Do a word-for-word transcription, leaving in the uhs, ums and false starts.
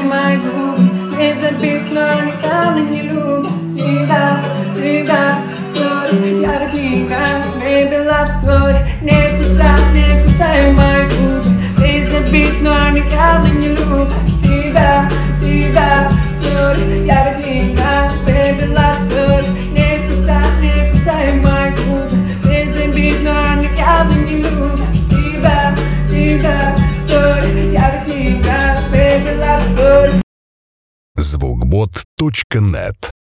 мои губы, незабитно никогда не любят тебя, тебя, sorry, я рыбина, maybe love story. Не кусай, не кусай мои губы, незабитно никогда не любят тебя, тебя, sorry, я рыбина, maybe love story. Не кусай, не кусай мои губы, незабитно никогда не любят тебя, тебя, sorry, я рыбина, maybe love story. звукбот точка нет